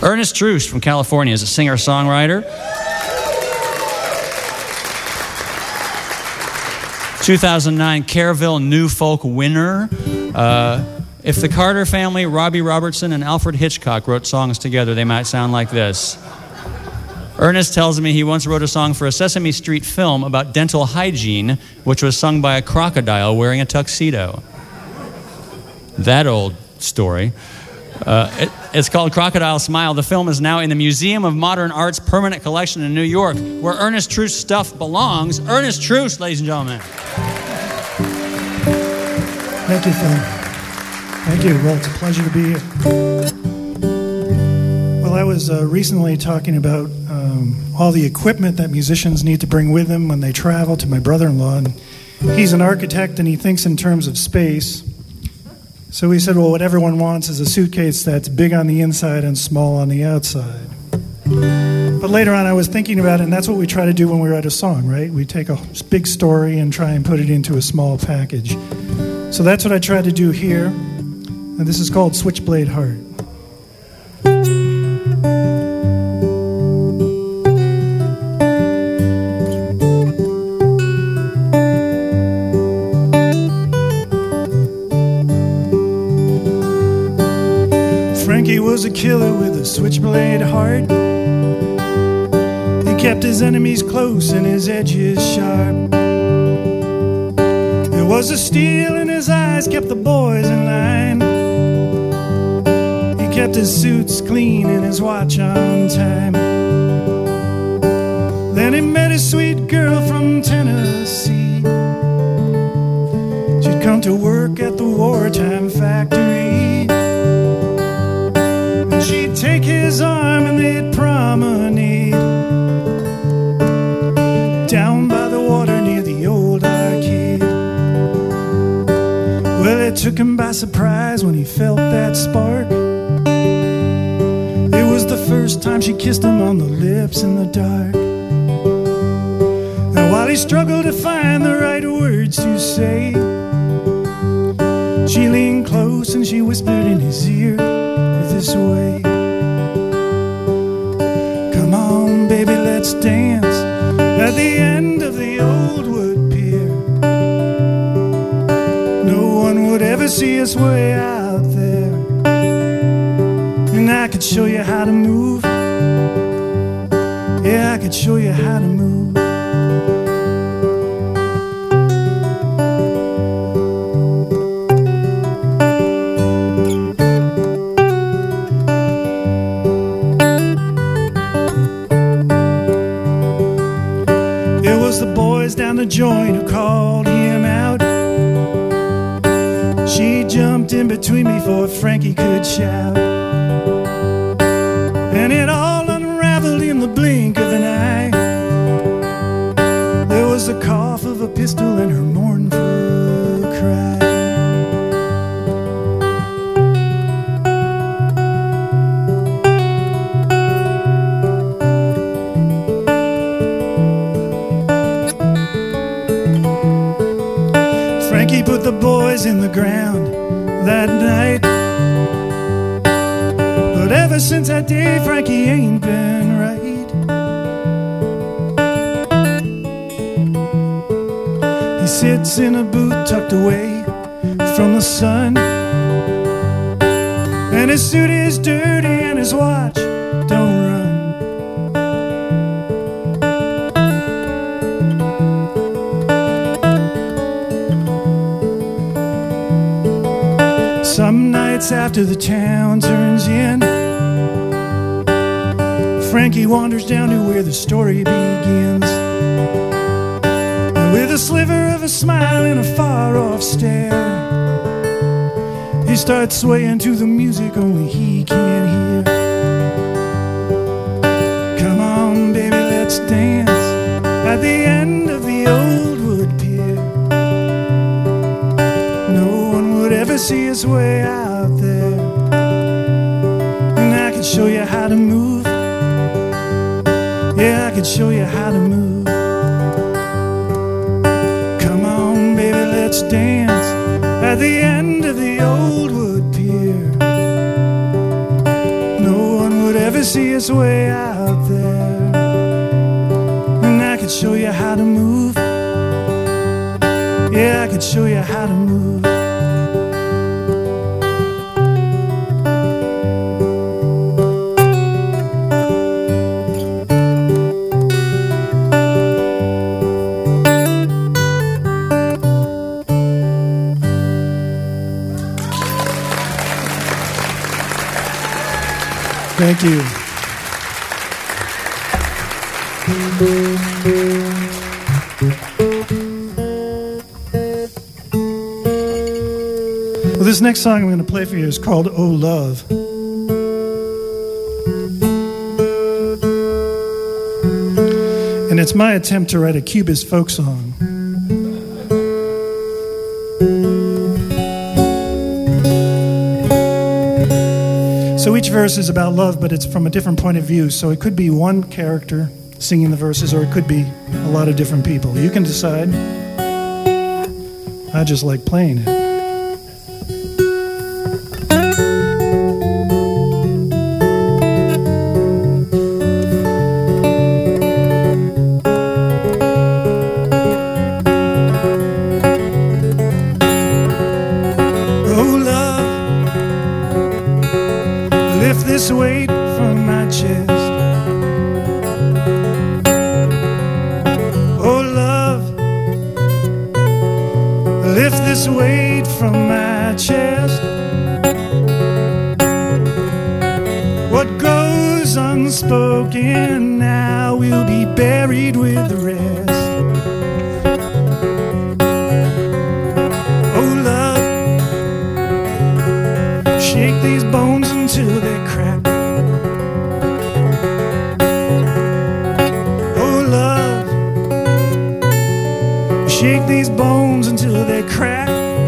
Ernest Troost from California is a singer-songwriter. 2009 Kerrville New Folk winner. If the Carter family, Robbie Robertson, and Alfred Hitchcock wrote songs together, they might sound like this. Ernest tells me he once wrote a song for a Sesame Street film about dental hygiene, which was sung by a crocodile wearing a tuxedo. That old story. It's called Crocodile Smile. The film is now in the Museum of Modern Art's permanent collection in New York, where Ernest Troost's stuff belongs. Ernest Troost, ladies and gentlemen. Thank you, Phil. Thank you. Well, it's a pleasure to be here. Well, I was recently talking about all the equipment that musicians need to bring with them when they travel to my brother-in-law. And he's an architect, and he thinks in terms of space. So he said, well, what everyone wants is a suitcase that's big on the inside and small on the outside. But later on, I was thinking about it, and that's what we try to do when we write a song, right? We take a big story and try and put it into a small package. So that's what I tried to do here. And this is called Switchblade Heart. Frankie was a killer with a switchblade heart. He kept his enemies close and his edges sharp. There was a steel in his eyes, kept the boys in line. He kept his suits clean and his watch on time. Then he met a sweet girl from Tennessee. She'd come to work at the wartime factory. She'd take his arm and they'd promenade down by the water near the old arcade. Well, it took him by surprise when he felt that spark. It was the first time she kissed him on the lips in the dark. And while he struggled to find the right words to say, she leaned close and she whispered in his ear this way. Come on, baby, let's dance at the end of the old wood pier. No one would ever see us way out there. And I could show you how to move. Yeah, I could show you how to move. Down the joint who called him out. She jumped in between before Frankie could shout. And it all unraveled in the blink of an eye. There was the cough of a pistol and her mournful cry. Frankie put the boys in the ground that night. But ever since that day, Frankie ain't been right. He sits in a booth tucked away from the sun, and his suit is dirty and his watch don't run. Some nights after the town turns in, Frankie wanders down to where the story begins. And with a sliver of a smile and a far-off stare, he starts swaying to the music only he can hear. Come on, baby, let's dance at the end of the old wood pier. No one would ever see us way out there. And I could show you how to move. Yeah, I could show you how to move. Come on, baby, let's dance at the end of the old wood pier. No one would ever ever see us way out there, and I could show you how to move. Yeah, I could show you how to move. Thank you. Well, this next song I'm going to play for you is called Oh Love. And it's my attempt to write a Cubist folk song. So each verse is about love, but it's from a different point of view. So it could be one character singing the verses, or it could be a lot of different people. You can decide. I just like playing it. This weight from my chest. Oh love, lift this weight from my chest. What goes unspoken now will be buried with the rest. Oh love, shake these bones until they crack. Oh love, shake these bones until they crack.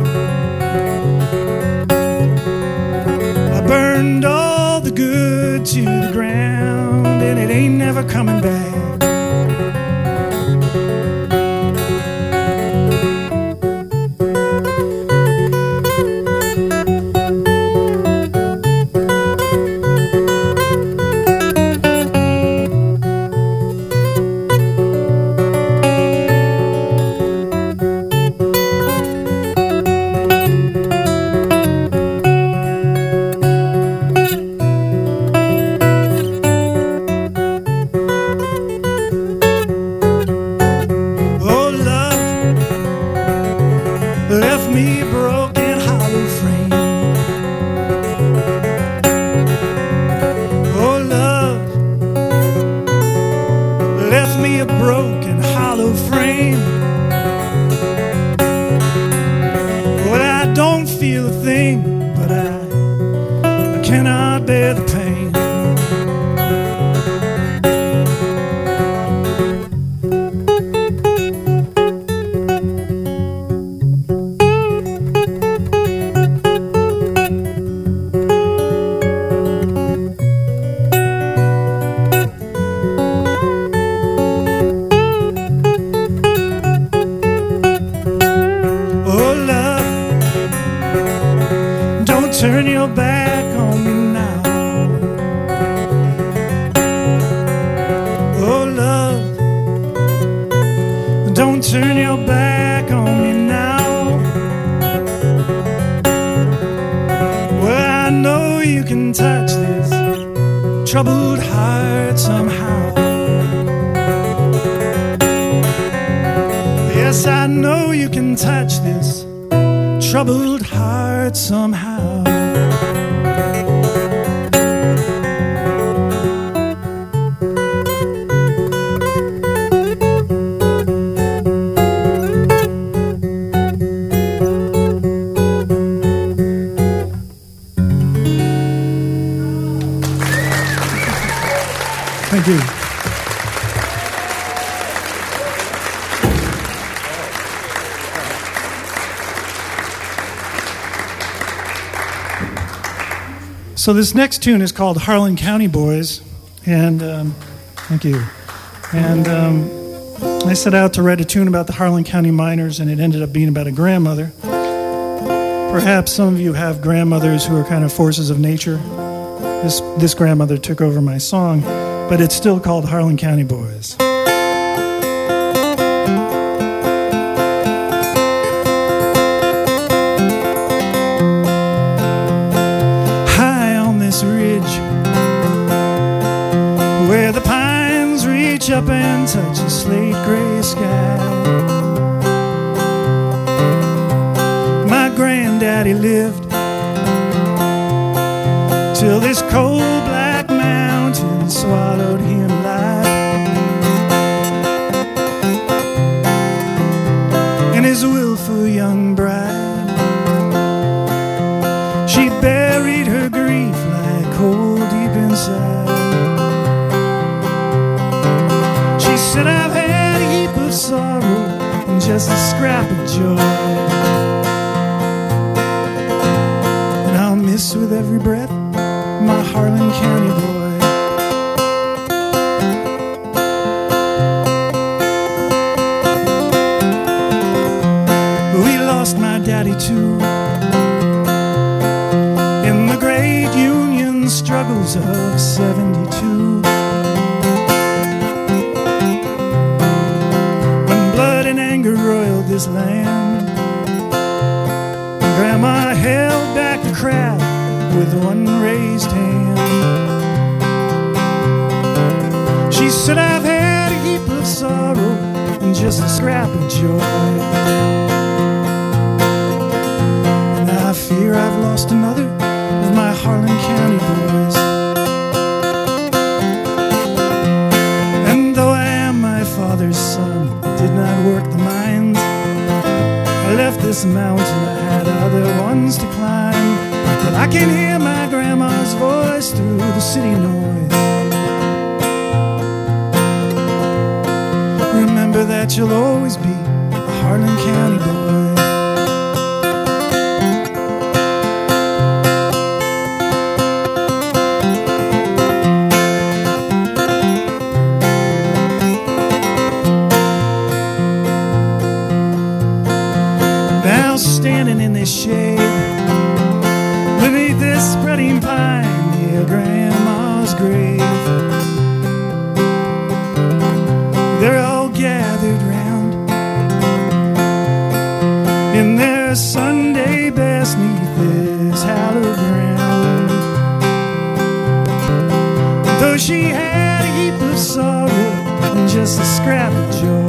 I burned all the good to the ground, and it ain't never coming back. Left me a broken hollow frame. Oh love, left me a broken hollow frame. Well, I don't feel a thing, but I cannot bear the pain. Turn your back on me now. Oh love, don't turn your back on me now. Well, I know you can touch this troubled heart somehow. Yes, I know you can touch this troubled heart somehow. Thank you. So this next tune is called Harlan County Boys, and thank you. And I set out to write a tune about the Harlan County miners, and it ended up being about a grandmother. Perhaps some of you have grandmothers who are kind of forces of nature. This grandmother took over my song, but it's still called Harlan County Boys. High on this ridge, where the pines reach up and touch a slate gray sky, my granddaddy lived till this cold black mountain swallowed him alive. And his willful young bride, she buried her grief like coal deep inside. She said, I've had a heap of sorrow and just a scrap of joy, and I'll miss with every breath my Harlan County boy. We lost my daddy too in the great Union struggles of '72, when blood and anger roiled this land. Grandma held back the crowd with one raised hand. She said, I've had a heap of sorrow and just a scrap of joy, and I fear I've lost another of my Harlan County boys. And though I am my father's son, did not work the mines, I left this mountain, I had other ones to climb. But I can hear my grandma's voice through the city noise. Remember that you'll always be a Harlan County boy. Now standing in this shade beneath this spreading pine near Grandma's grave, they're all gathered round in their Sunday best neath this hallowed ground. Though she had a heap of sorrow and just a scrap of joy,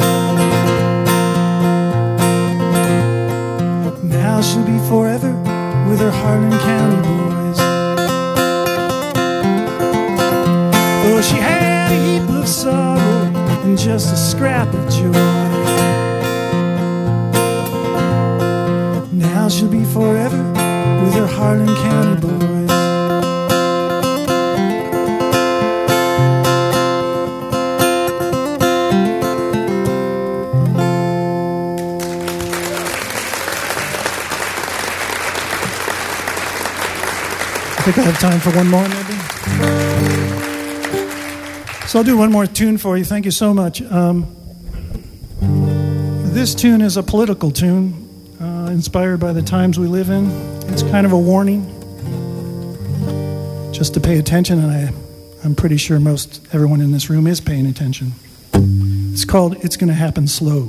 now she'll be forever with her Harlan County boys. Though she had a heap of sorrow and just a scrap of joy, now she'll be forever with her Harlan County boys. I think I have time for one more, maybe. So I'll do one more tune for you. Thank you so much. This tune is a political tune, inspired by the times we live in. It's kind of a warning, just to pay attention, and I'm pretty sure everyone in this room is paying attention. It's called "It's Gonna Happen Slow."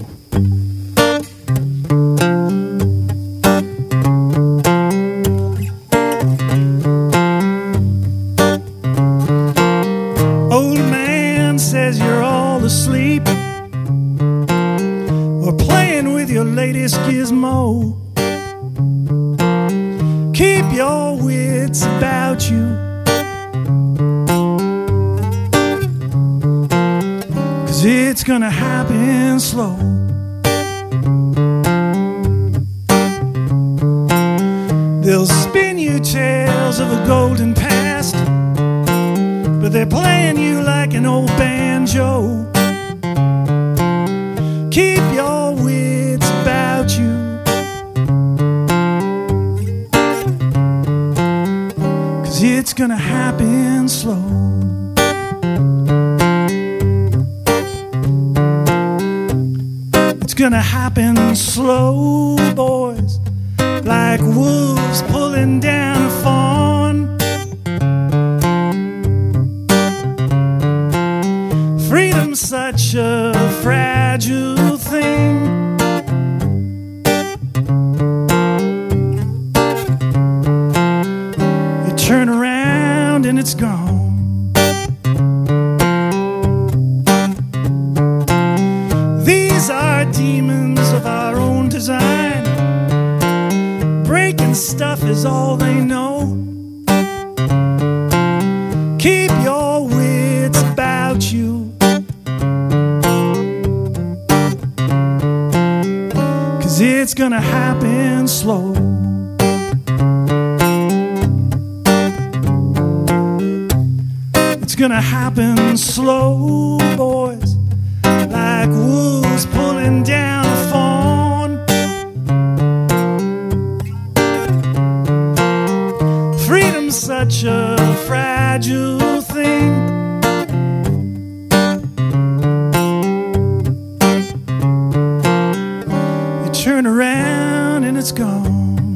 Keep your wits about you, 'cause it's gonna happen slow. They'll spin you tales of a golden past, but they're playing you like an old banjo. Keep your wits about you, 'cause it's gonna happen slow. It's gonna happen slow, boys, like wolves pulling down a fawn. Freedom's such a fragile thing. You turn around and it's gone. These are demons of our own design. Breaking stuff is all they know. Keep your wits about you, 'cause it's gonna happen slow. It's gonna happen slow, boys, like wolves pulling down a fawn. Freedom's such a fragile thing. You turn around and it's gone.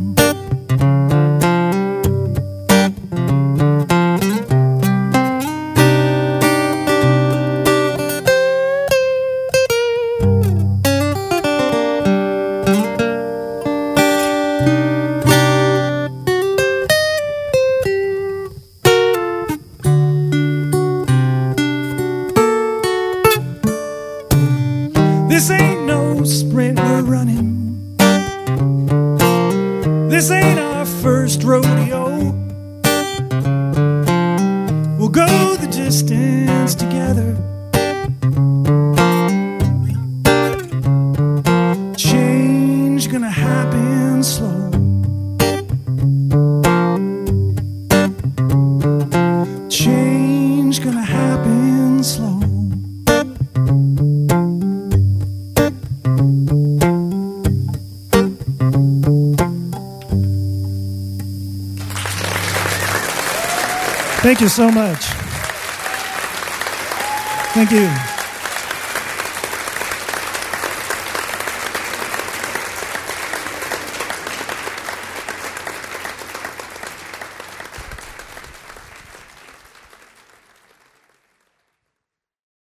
This ain't no sprint we're running. This ain't our first rodeo. We'll go the distance together. Change gonna happen slow. Change gonna happen slow. Thank you so much. Thank you.